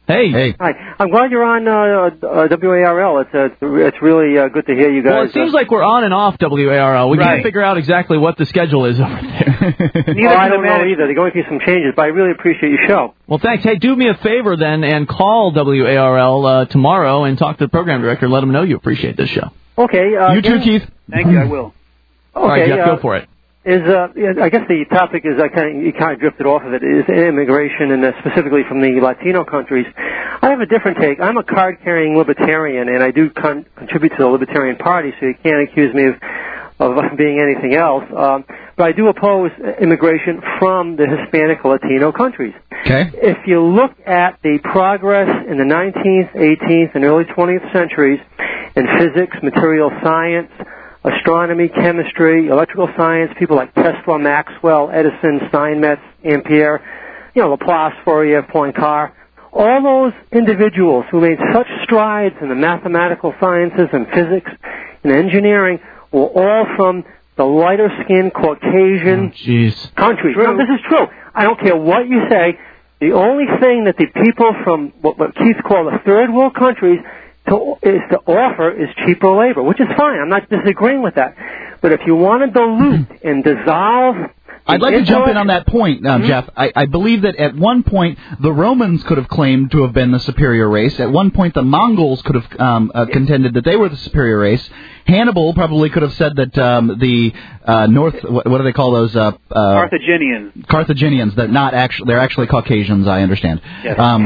Hey. Hey. Hi. I'm glad you're on uh, uh, W A R L. It's uh, it's really uh, good to hear you guys. Well, it seems like we're on and off W A R L. We Right. can't figure out exactly what the schedule is over there. Well, I don't know either. They're going through some changes, but I really appreciate your show. Well, thanks. Hey, do me a favor then and call W A R L uh, tomorrow and talk to the program director and let them know you appreciate this show. Okay. Uh, You too, yeah. Keith. Thank you. I will. Okay. All right, Jeff, uh, go for it. Is uh, yeah, I guess the topic is I kind of you kind of drifted off of it is immigration and uh, specifically from the Latino countries. I have a different take. I'm a card-carrying libertarian, and I do con- contribute to the Libertarian Party, so you can't accuse me of of being anything else. Um, but I do oppose immigration from the Hispanic Latino countries. Okay. If you look at the progress in the nineteenth, eighteenth, and early twentieth centuries in physics, material science, astronomy, chemistry, electrical science, people like Tesla, Maxwell, Edison, Steinmetz, Ampere, you know, Laplace, Fourier, Poincare, all those individuals who made such strides in the mathematical sciences and physics and engineering were all from the lighter-skinned Caucasian Jeez. countries. No, this is true. I don't care what you say. The only thing that the people from what, what Keith called the third world countries to, is to offer is cheaper labor, which is fine. I'm not disagreeing with that. But if you want to dilute and dissolve... I'd like to jump in on that point, uh, mm-hmm. Jeff. I, I believe that at one point the Romans could have claimed to have been the superior race. At one point the Mongols could have um, uh, contended that they were the superior race. Hannibal probably could have said that um, the uh, North, what, what do they call those? Uh, uh, Carthaginians. Carthaginians. They're not actually. They're actually Caucasians. I understand. Yes. Um,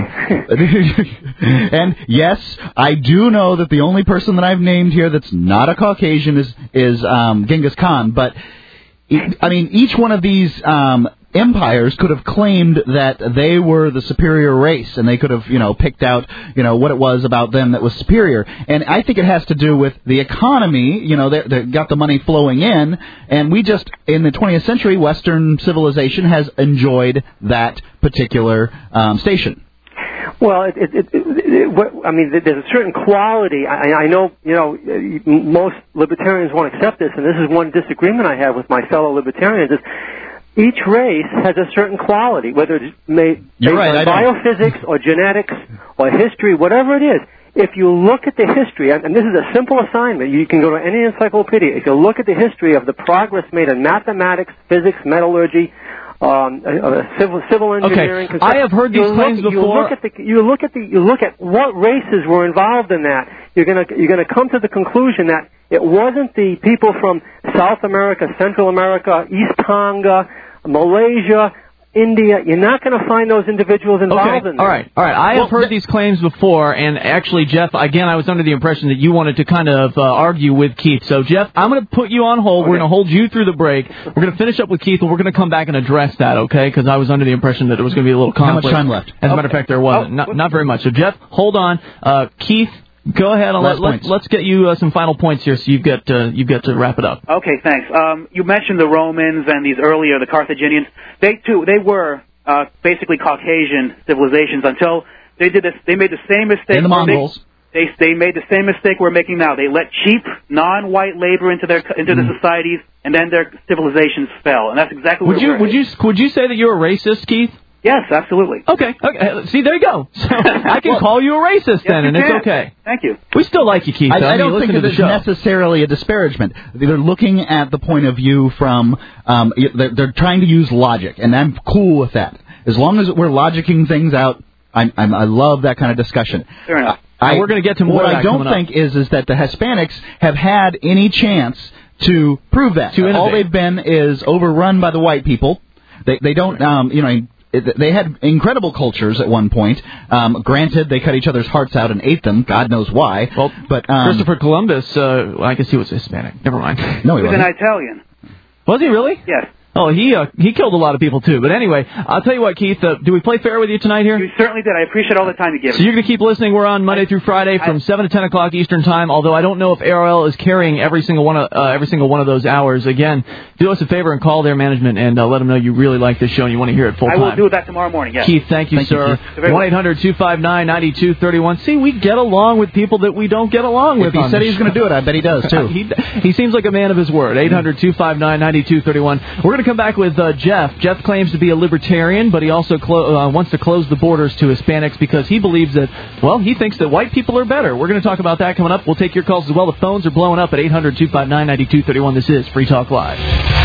and yes, I do know that the only person that I've named here that's not a Caucasian is is um, Genghis Khan, but. I mean, each one of these um, empires could have claimed that they were the superior race, and they could have, you know, picked out, you know, what it was about them that was superior. And I think it has to do with the economy. You know, they they got the money flowing in, and we just, in the twentieth century, Western civilization has enjoyed that particular um, station. Well, it, it, it, it, what, I mean, there's a certain quality. I, I know, you know, most libertarians won't accept this, and this is one disagreement I have with my fellow libertarians. Is each race has a certain quality, whether it's made based right, on I biophysics or genetics or history, whatever it is. If you look at the history, and this is a simple assignment, you can go to any encyclopedia. If you look at the history of the progress made in mathematics, physics, metallurgy, Um, uh, civil civil engineering. Okay, I have heard these you claims look, before. You look at the you look at the you look at what races were involved in that. You're gonna you're gonna come to the conclusion that it wasn't the people from South America, Central America, East Tonga, Malaysia, India. You're not going to find those individuals involved okay. in that. All right, all right. I well, have heard these claims before, and actually, Jeff, again, I was under the impression that you wanted to kind of uh, argue with Keith. So, Jeff, I'm going to put you on hold. Okay. We're going to hold you through the break. We're going to finish up with Keith, and we're going to come back and address that, okay? Because I was under the impression that there was going to be a little conflict. How much time left? As a okay. matter of fact, there wasn't. Oh, not, not very much. So, Jeff, hold on. Uh, Keith, go ahead and let, let's, let's get you uh, some final points here, so you've got uh, you've got to wrap it up. Okay, thanks. Um, you mentioned the Romans and these earlier, the Carthaginians. They too, they were uh, basically Caucasian civilizations until they did this. They made the same mistake. And the Mongols. They they made the same mistake we're making now. They let cheap, non-white labor into their into mm. the societies, and then their civilizations fell. And that's exactly what would you we're would you would you say that you're a racist, Keith? Yes, absolutely. Okay. Okay. See, there you go. So I can well, call you a racist yes, then, and can. it's okay. Thank you. We still like you, Keith. I, I, I don't think it it's necessarily a disparagement. They're looking at the point of view from, um, they're, they're trying to use logic, and I'm cool with that. As long as we're logicking things out, I'm, I'm, I love that kind of discussion. Fair enough. I, we're going to get to more What of that I don't think up. is is that the Hispanics have had any chance to prove that. To All they've been is overrun by the white people. They they don't, um, you know. They had incredible cultures at one point. Um, granted, they cut each other's hearts out and ate them. God knows why. Well, but um, Christopher Columbus, uh, I guess he was Hispanic. Never mind. No, he, he was wasn't. an Italian. Was he really? Yes. Oh, he uh, he killed a lot of people, too. But anyway, I'll tell you what, Keith, uh, do we play fair with you tonight here? You certainly did. I appreciate all the time you give. So you're going to keep listening. We're on Monday through Friday from I, seven to ten o'clock Eastern Time, although I don't know if A R L is carrying every single one of uh, every single one of those hours. Again, do us a favor and call their management and uh, let them know you really like this show and you want to hear it full time. I will do that tomorrow morning, yes. Keith, thank you, thank sir. one eight hundred two five nine nine two three one. See, we get along with people that we don't get along with. If he said he's going to do it, I bet he does, too. he, he seems like a man of his word. eight hundred two five nine nine two three one. We're going to to come back with uh, Jeff. Jeff claims to be a libertarian, but he also clo- uh, wants to close the borders to Hispanics because he believes that, well, he thinks that white people are better. We're going to talk about that coming up. We'll take your calls as well. The phones are blowing up at eight hundred, two five nine, nine two three one. This is Free Talk Live.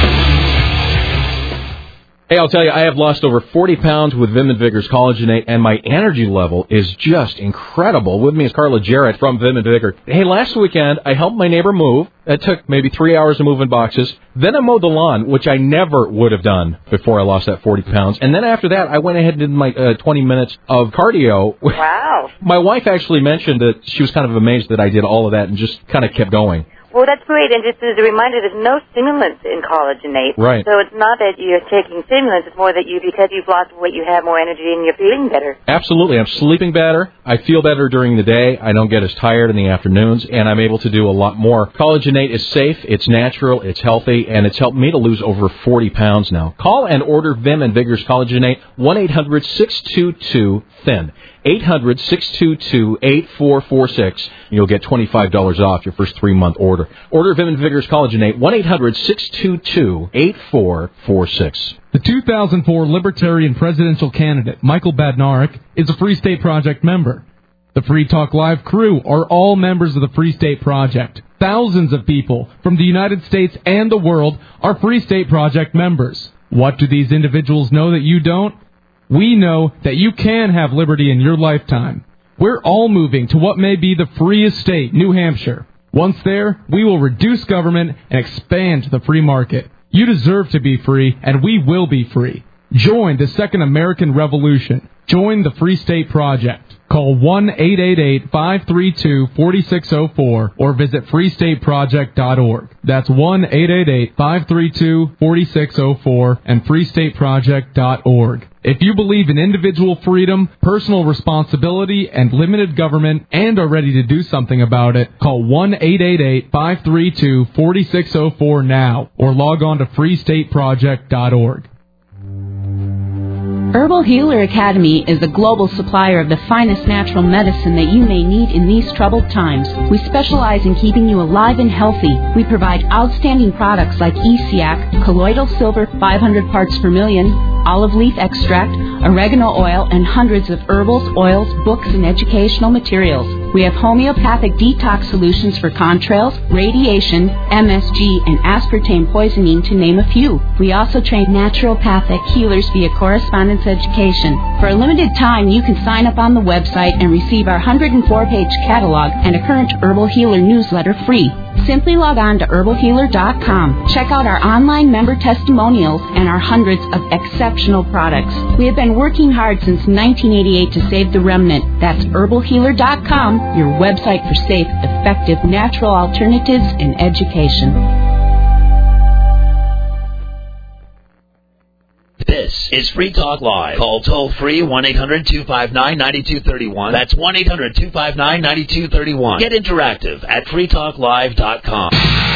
Hey, I'll tell you, I have lost over forty pounds with Vim and Vigor's Collagenate, and my energy level is just incredible. With me is Carla Jarrett from Vim and Vigor. Hey, last weekend, I helped my neighbor move. It took maybe three hours of moving boxes. Then I mowed the lawn, which I never would have done before I lost that forty pounds. And then after that, I went ahead and did my uh, twenty minutes of cardio. Wow. My wife actually mentioned that she was kind of amazed that I did all of that and just kind of kept going. Well, that's great, and just as a reminder, there's no stimulants in Collagenate. Right. So it's not that you're taking stimulants, it's more that you, because you've lost weight, you have more energy and you're feeling better. Absolutely. I'm sleeping better. I feel better during the day. I don't get as tired in the afternoons, and I'm able to do a lot more. Collagenate is safe, it's natural, it's healthy, and it's helped me to lose over forty pounds now. Call and order Vim and Vigor's Collagenate, one eight hundred, six two two, thin. eight hundred, six two two, eight four four six. You'll get twenty-five dollars off your first three-month order. Order Vim and Vigor's Collagenate, one eight hundred, six two two, eight four four six. The two thousand four Libertarian presidential candidate, Michael Badnarik, is a Free State Project member. The Free Talk Live crew are all members of the Free State Project. Thousands of people from the United States and the world are Free State Project members. What do these individuals know that you don't? We know that you can have liberty in your lifetime. We're all moving to what may be the freest state, New Hampshire. Once there, we will reduce government and expand the free market. You deserve to be free, and we will be free. Join the Second American Revolution. Join the Free State Project. Call one eight eight eight, five three two, four six zero four or visit free state project dot org. That's one eight eight eight, five three two, four six zero four and free state project dot org. If you believe in individual freedom, personal responsibility, and limited government, and are ready to do something about it, call one eight eight eight, five three two, four six zero four now or log on to free state project dot org. Herbal Healer Academy is the global supplier of the finest natural medicine that you may need in these troubled times. We specialize in keeping you alive and healthy. We provide outstanding products like E C A C, colloidal silver five hundred parts per million, olive leaf extract, oregano oil, and hundreds of herbals, oils, books, and educational materials. We have homeopathic detox solutions for contrails, radiation, M S G, and aspartame poisoning, to name a few. We also train naturopathic healers via correspondence education. For a limited time, you can sign up on the website and receive our one hundred four page catalog and a current Herbal Healer newsletter free. Simply log on to herbal healer dot com. Check out our online member testimonials and our hundreds of exceptional products. We have been working hard since nineteen eighty-eight to save the remnant. That's herbal healer dot com, your website for safe, effective, natural alternatives in education. This is Free Talk Live. Call toll-free one eight hundred, two five nine, nine two three one. That's one eight hundred, two five nine, nine two three one. Get interactive at free talk live dot com.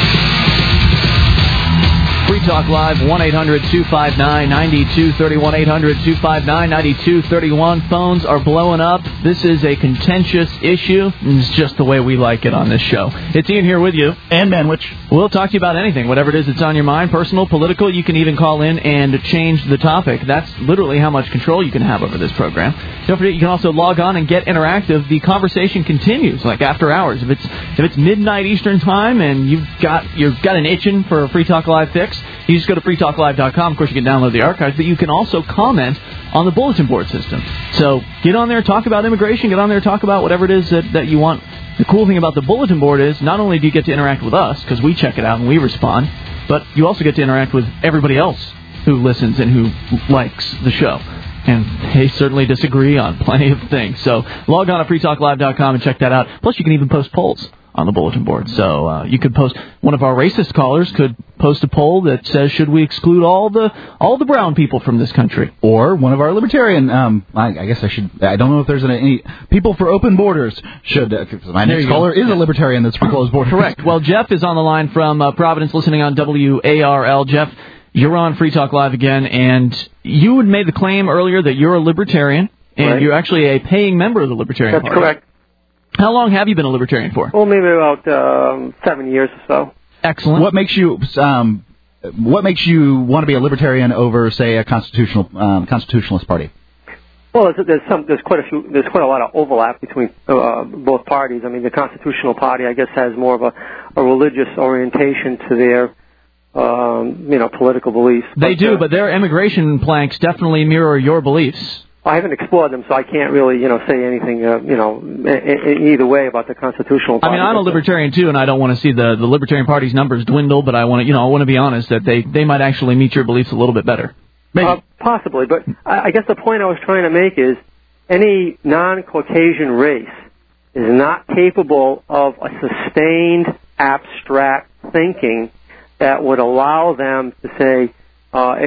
Free Talk Live, one eight hundred, two five nine, nine two three one, eight hundred, two five nine, nine two three one. Phones are blowing up. This is a contentious issue, and it's just the way we like it on this show. It's Ian here with you. And Manwich. We'll talk to you about anything, whatever it is that's on your mind, personal, political. You can even call in and change the topic. That's literally how much control you can have over this program. Don't forget, you can also log on and get interactive. The conversation continues, like after hours. If it's if it's midnight Eastern time and you've got you've got an itching for a Free Talk Live fix, you just go to free talk live dot com. Of course, you can download the archives, but you can also comment on the bulletin board system. So get on there, talk about immigration, get on there, talk about whatever it is that, that you want. The cool thing about the bulletin board is not only do you get to interact with us, because we check it out and we respond, but you also get to interact with everybody else who listens and who likes the show. And they certainly disagree on plenty of things. So log on to free talk live dot com and check that out. Plus, you can even post polls on the bulletin board. So uh, you could post, one of our racist callers could post a poll that says, should we exclude all the all the brown people from this country? Or one of our libertarian, um, I, I guess I should, I don't know if there's any, people for open borders should, uh, my next caller is a libertarian that's for closed borders. Correct. Well, Jeff is on the line from uh, Providence, listening on W A R L. Jeff, you're on Free Talk Live again, and you had made the claim earlier that you're a libertarian, and right. You're actually a paying member of the Libertarian That's Party. correct. How long have you been a libertarian for? Well, maybe about um, seven years or so. Excellent. What makes you um, what makes you want to be a libertarian over, say, a constitutional um, constitutionalist party? Well, there's, there's some, there's quite a few, there's quite a lot of overlap between uh, both parties. I mean, the Constitutional Party, I guess, has more of a, a religious orientation to their, um, you know, political beliefs. They but, do, uh, but their immigration planks definitely mirror your beliefs. I haven't explored them, so I can't really, you know, say anything, uh, you know, in, in either way about the Constitutional Party. I mean, I'm a libertarian too, and I don't want to see the the Libertarian Party's numbers dwindle. But I want to, you know, I want to be honest that they they might actually meet your beliefs a little bit better. Uh, possibly, but I, I guess the point I was trying to make is any non-Caucasian race is not capable of a sustained, abstract thinking that would allow them to say. Uh,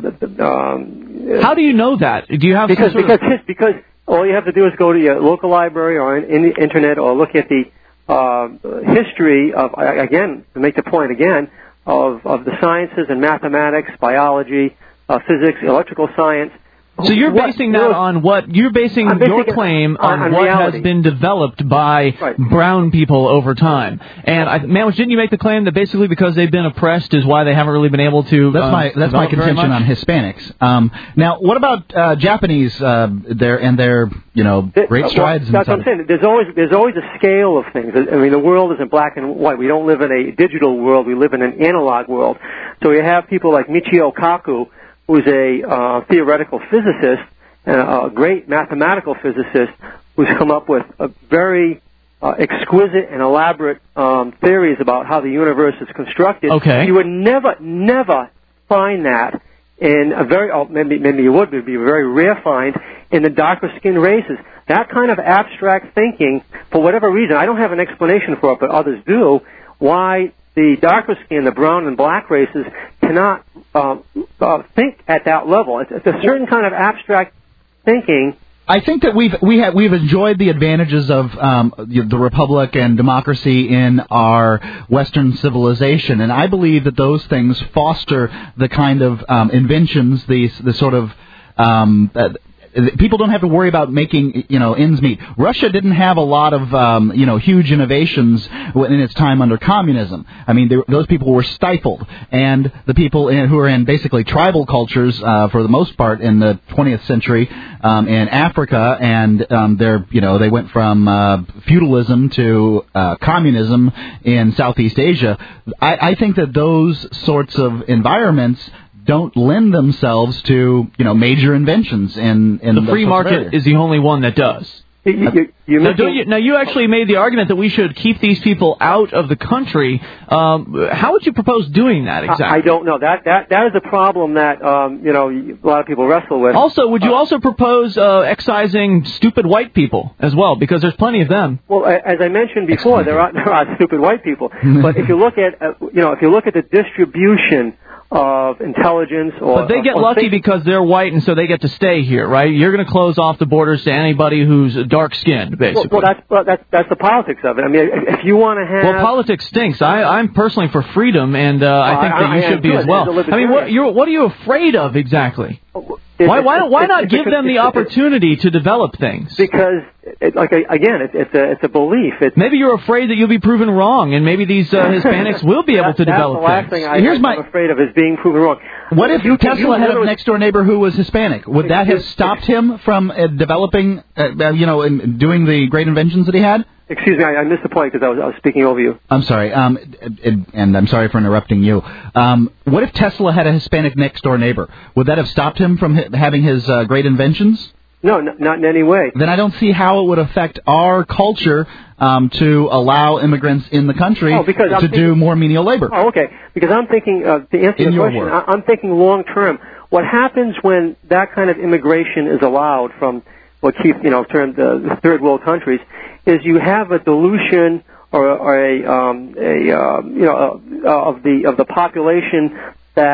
um, How do you know that? Do you have because some sort because of... because all you have to do is go to your local library or in, in the internet or look at the uh, history of again to make the point again of of the sciences and mathematics, biology. Uh, physics, electrical science. So you're basing what, that on what you're basing, basing your claim on, on, on what reality. has been developed by right. brown people over time. And I, Manwich, didn't you make the claim that basically because they've been oppressed is why they haven't really been able to? That's uh, my that's my contention on Hispanics. Um, now, what about uh, Japanese? Uh, their and their you know great strides. Well, that's what I'm saying. There's always there's always a scale of things. I mean, the world isn't black and white. We don't live in a digital world. We live in an analog world. So you have people like Michio Kaku, who's a uh, theoretical physicist, and a great mathematical physicist, who's come up with a very uh, exquisite and elaborate um, theories about how the universe is constructed. Okay. You would never, never find that in a very, oh, maybe, maybe you would, but it would be a very rare find in the darker-skinned races. That kind of abstract thinking, for whatever reason, I don't have an explanation for it, but others do, why the darker skin, the brown and black races, cannot um, uh, think at that level. It's, it's a certain kind of abstract thinking. I think that we've we have we've enjoyed the advantages of um, the republic and democracy in our Western civilization, and I believe that those things foster the kind of um, inventions, the the sort of um, uh, people don't have to worry about making, you know, ends meet. Russia didn't have a lot of, um, you know, huge innovations in its time under communism. I mean, they, those people were stifled. And the people in, who are in basically tribal cultures, uh, for the most part, in the twentieth century, um, in Africa, and um, they're, you know, they went from uh, feudalism to uh, communism in Southeast Asia. I, I think that those sorts of environments don't lend themselves to, you know, major inventions in, in the free market is the only one that does. You, you, you're now, don't you, now, you actually made the argument that we should keep these people out of the country. Um, how would you propose doing that exactly? I, I don't know. That that that is a problem that um, you know a lot of people wrestle with. Also, would you uh, also propose uh, excising stupid white people as well? Because there's plenty of them. Well, as I mentioned before, there are there are stupid white people. But if you look at uh, you know if you look at the distribution of intelligence, or but they get or lucky think- because they're white, and so they get to stay here, right? You're going to close off the borders to anybody who's dark-skinned, basically. Well, well, that's well, that's that's the politics of it. I mean, if you want to have well, politics stinks. I, I'm personally for freedom, and uh, I think I, that you I, should I be as well. I mean, what, you're, what are you afraid of exactly? It, why why, why not it's, give it's, them the it's, opportunity to develop things? Because, it, like again, it's it's a it's a belief. It's, maybe you're afraid that you'll be proven wrong, and maybe these uh, Hispanics will be able that, to that's develop the last things. thing I, Here's I'm my, afraid of is being proven wrong. What if you, Tesla you had a literally- next door neighbor who was Hispanic? Would that have stopped him from uh, developing, uh, you know, and doing the great inventions that he had? Excuse me, I, I missed the point because I was, I was speaking over you. I'm sorry, um, and, and I'm sorry for interrupting you. Um, what if Tesla had a Hispanic next door neighbor? Would that have stopped him from hi- having his uh, great inventions? No, n- not in any way. Then I don't see how it would affect our culture um, to allow immigrants in the country Oh, because to I'm do thinking- more menial labor. Oh, okay. Because I'm thinking, uh, to answer In your your question, work. I, I'm thinking long term. What happens when that kind of immigration is allowed from what Keith, you know, termed the third world countries, is you have a dilution or, or a, um, a uh, you know, uh, of the of the population that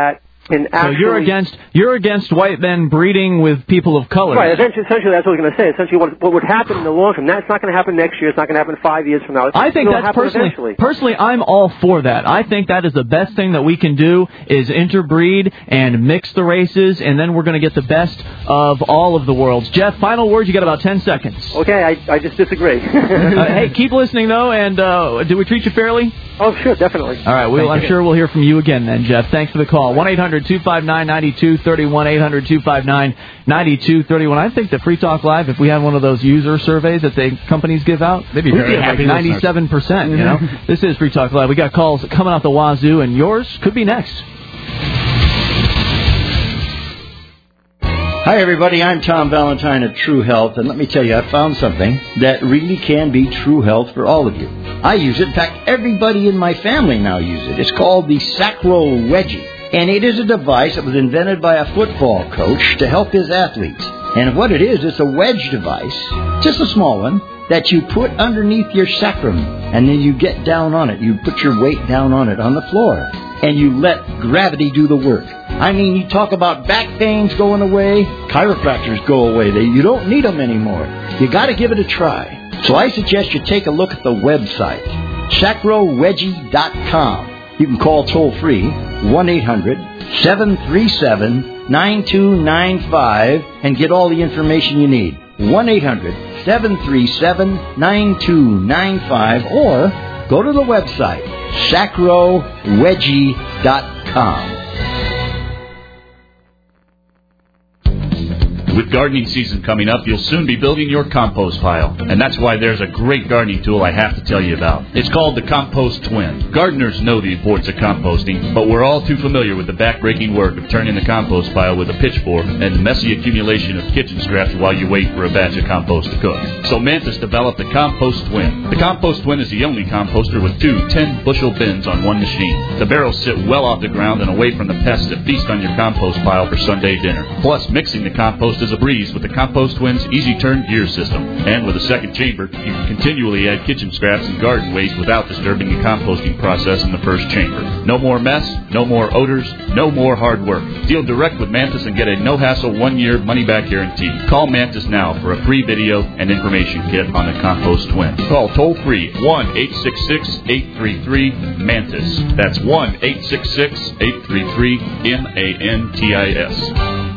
And so actually, you're against you're against white men breeding with people of color. Right, essentially, essentially that's what I was going to say. Essentially, what, what would happen in the long term, that's not going to happen next year, it's not going to happen five years from now. It's I think gonna that's happen personally, eventually. personally, I'm all for that. I think that is the best thing that we can do is interbreed and mix the races, and then we're going to get the best of all of the worlds. Jeff, final words, you got about ten seconds. Okay, I, I just disagree. uh, hey, keep listening, though, and uh, did we treat you fairly? Oh, sure, definitely. All right, well, I'm sure we'll hear from you again then, Jeff. Thanks for the call. one eight hundred two five nine nine two three one, eight hundred two five nine nine two three one. I think that Free Talk Live, if we had one of those user surveys that they companies give out, they'd be very happy. Like ninety-seven percent, you know. This is Free Talk Live. We got calls coming out the wazoo, and yours could be next. Hi, everybody. I'm Tom Valentine of True Health, and let me tell you, I found something that really can be true health for all of you. I use it. In fact, everybody in my family now uses it. It's called the Sacro Wedgie, and it is a device that was invented by a football coach to help his athletes. And what it is, it's a wedge device, just a small one, that you put underneath your sacrum, and then you get down on it. You put your weight down on it on the floor, and you let gravity do the work. I mean, you talk about back pains going away, chiropractors go away. They, you don't need them anymore. You got to give it a try. So I suggest you take a look at the website, sacro wedgie dot com. You can call toll-free, one eight hundred seven three seven nine two nine five, and get all the information you need. one eight hundred seven three seven nine two nine five, or go to the website, sacro wedgie dot com. With gardening season coming up, you'll soon be building your compost pile. And that's why there's a great gardening tool I have to tell you about. It's called the Compost Twin. Gardeners know the importance of composting, but we're all too familiar with the back-breaking work of turning the compost pile with a pitchfork and the messy accumulation of kitchen scraps while you wait for a batch of compost to cook. So Mantis developed the Compost Twin. The Compost Twin is the only composter with two ten-bushel bins on one machine. The barrels sit well off the ground and away from the pests that feast on your compost pile for Sunday dinner. Plus, mixing the compost is a breeze with the Compost Twin's easy turn gear system. And with a second chamber, you can continually add kitchen scraps and garden waste without disturbing the composting process in the first chamber. No more mess, no more odors, no more hard work. Deal direct with Mantis and get a no-hassle one-year money-back guarantee. Call Mantis now for a free video and information kit on the Compost Twin. Call toll-free one eight six six eight three three MANTIS. That's one eight six six eight three three M A N T I S.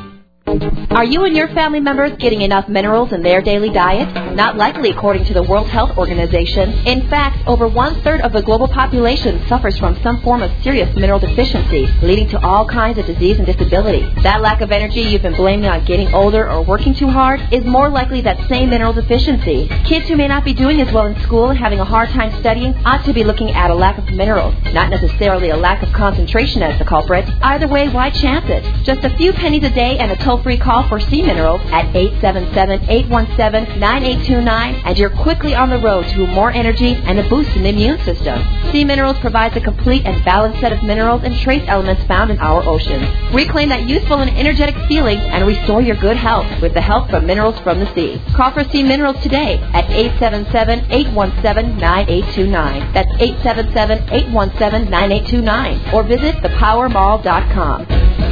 Are you and your family members getting enough minerals in their daily diet? Not likely, according to the World Health Organization. In fact, over one-third of the global population suffers from some form of serious mineral deficiency, leading to all kinds of disease and disability. That lack of energy you've been blaming on getting older or working too hard is more likely that same mineral deficiency. Kids who may not be doing as well in school and having a hard time studying ought to be looking at a lack of minerals, not necessarily a lack of concentration as the culprit. Either way, why chance it? Just a few pennies a day and a toll free call for Sea Minerals at eight seven seven, eight one seven, nine eight two nine, and you're quickly on the road to more energy and a boost in the immune system. Sea Minerals provides a complete and balanced set of minerals and trace elements found in our oceans. Reclaim that youthful and energetic feeling and restore your good health with the help from Minerals from the Sea. Call for Sea Minerals today at eight seven seven, eight one seven, nine eight two nine. That's eight seven seven, eight one seven, nine eight two nine. Or visit the power mall dot com.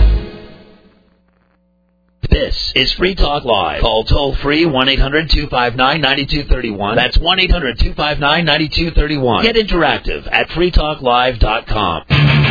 This is Free Talk Live. Call toll-free one eight hundred two five nine nine two three one. That's one eight hundred two five nine nine two three one. Get interactive at free talk live dot com.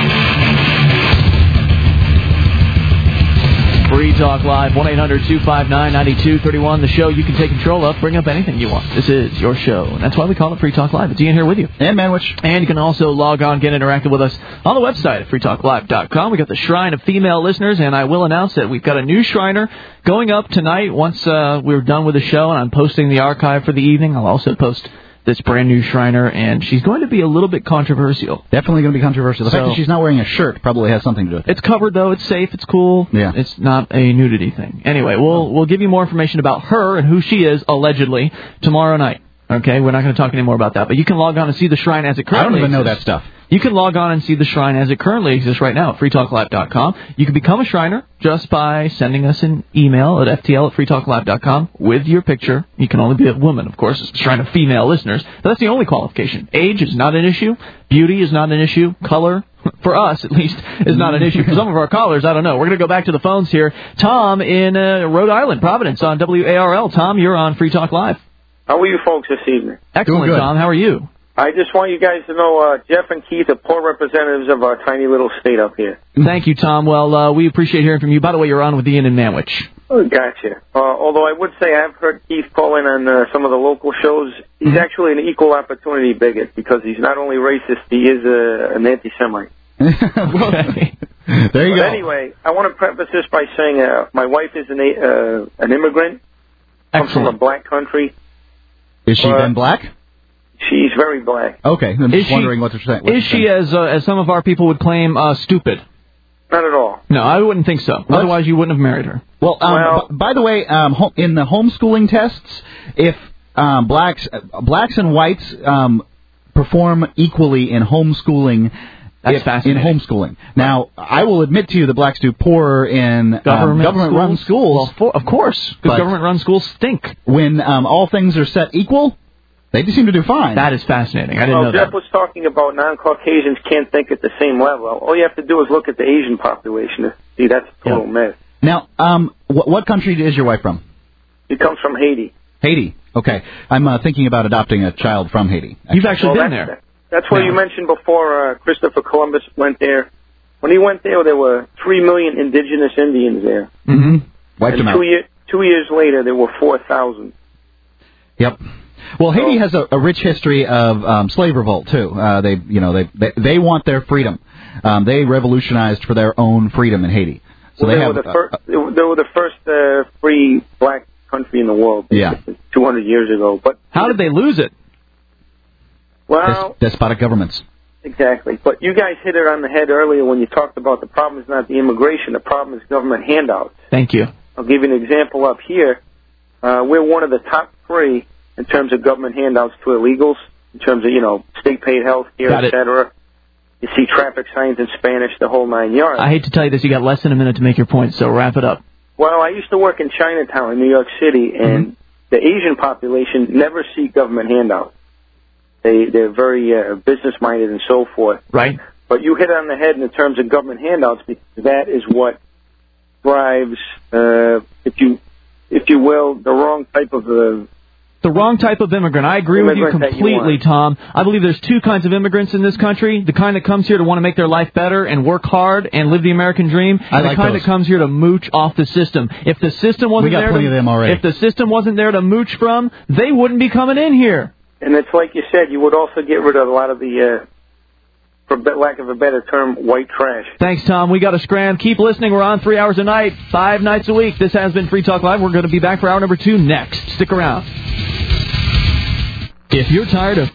Free Talk Live, one eight hundred two five nine nine two three one. The show you can take control of. Bring up anything you want. This is your show. And that's why we call it Free Talk Live. It's Ian here with you. And Manwich. And you can also log on, get interactive with us on the website at free talk live dot com. We got the Shrine of Female Listeners, and I will announce that we've got a new Shriner going up tonight once uh, we're done with the show, and I'm posting the archive for the evening. I'll also post this brand new Shriner, and she's going to be a little bit controversial. Definitely going to be controversial. The So- fact that she's not wearing a shirt probably has something to do with it. It's covered, though. It's safe. It's cool. Yeah. It's not a nudity thing. Anyway, we'll we'll give you more information about her and who she is, allegedly, tomorrow night. Okay? We're not going to talk any more about that. But you can log on and see the Shrine as it I currently don't even know that exists. stuff. You can log on and see the shrine as it currently exists right now at free talk live dot com. You can become a Shriner just by sending us an email at f t l at free talk live dot com with your picture. You can only be a woman, of course, it's the Shrine of female listeners. But that's the only qualification. Age is not an issue. Beauty is not an issue. Color, for us at least, is not an issue. For some of our callers, I don't know. We're going to go back to the phones here. Tom in uh, Rhode Island, Providence, on W A R L. Tom, you're on Free Talk Live. How are you folks this evening? Excellent, Tom. How are you? I just want you guys to know uh, Jeff and Keith are poor representatives of our tiny little state up here. Thank you, Tom. Well, uh, we appreciate hearing from you. By the way, you're on with Ian in Manwich. Oh, gotcha. Uh, although I would say I've heard Keith call in on uh, some of the local shows. He's mm-hmm. actually an equal opportunity bigot because he's not only racist, he is a, an anti-Semite. Okay. There you but go. Anyway, I want to preface this by saying uh, my wife is an, uh, an immigrant. Comes from a black country. Is she uh, then black? She's very black. Okay, I'm Is just she- wondering what to say. Is she, as uh, as some of our people would claim, uh, stupid? Not at all. No, I wouldn't think so. Otherwise, you wouldn't have married her. Well, um, Well- b- by the way, um, ho- in the homeschooling tests, if um, blacks uh, blacks and whites um, perform equally in homeschooling. That's if- fascinating. In homeschooling. Now, I will admit to you, the blacks do poorer in um, Government government-run schools. Well, for, of course, But- because government-run schools stink. When um, all things are set equal, they just seem to do fine. That is fascinating. I didn't well, know Jeff that. was talking about non-Caucasians can't think at the same level. All you have to do is look at the Asian population to see that's a total mess. Now, um, wh- what country is your wife from? He comes from Haiti. Haiti. Okay. I'm uh, thinking about adopting a child from Haiti. You've actually Well, been that's- there. That's what Yeah. you mentioned before. Uh, Christopher Columbus went there. When he went there, there were three million indigenous Indians there. Mm-hmm. Wiped and them two, out. year, two years later, there were four thousand. Yep. Well, Haiti has a, a rich history of um, slave revolt too. Uh, they, you know, they, they they want their freedom. Um, they revolutionized for their own freedom in Haiti. So well, they, they, have. were the uh, fir- they were they were the first uh, free black country in the world. Yeah. two hundred years ago. But How did they lose it? well, des- despotic governments. exactly. But you guys hit it on the head earlier when you talked about the problem is not the immigration. The problem is government handouts. Thank you. I'll give you an example up here. Uh, we're one of the top three in terms of government handouts to illegals, in terms of, you know, state-paid health care, Got et it. cetera. You see traffic signs in Spanish, the whole nine yards. I hate to tell you this. You got less than a minute to make your point, so wrap it up. Well, I used to work in Chinatown in New York City, and the Asian population never see government handouts. They, they're very uh, business-minded and so forth. Right. But you hit it on the head in terms of government handouts, because that is what drives, uh, if you if you will, the wrong type of uh, The wrong type of immigrant. I agree with you Immigrant that you completely, want. Tom. I believe there's two kinds of immigrants in this country. The kind that comes here to want to make their life better and work hard and live the American dream. I And the like kind those. that comes here to mooch off the system. If the system wasn't We got there plenty to, of them already. If the system wasn't there to mooch from, they wouldn't be coming in here. And it's like you said, you would also get rid of a lot of the, uh, for be- lack of a better term, white trash. Thanks, Tom. We got to scram. Keep listening. We're on three hours a night, five nights a week. This has been Free Talk Live. We're going to be back for hour number two next. Stick around. If you're tired of